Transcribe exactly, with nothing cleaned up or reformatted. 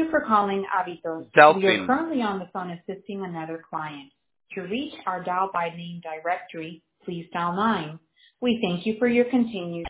for calling Avitos. Delphine. We are currently on the phone assisting another client. To reach our dial by name directory, please dial nine. We thank you for your continued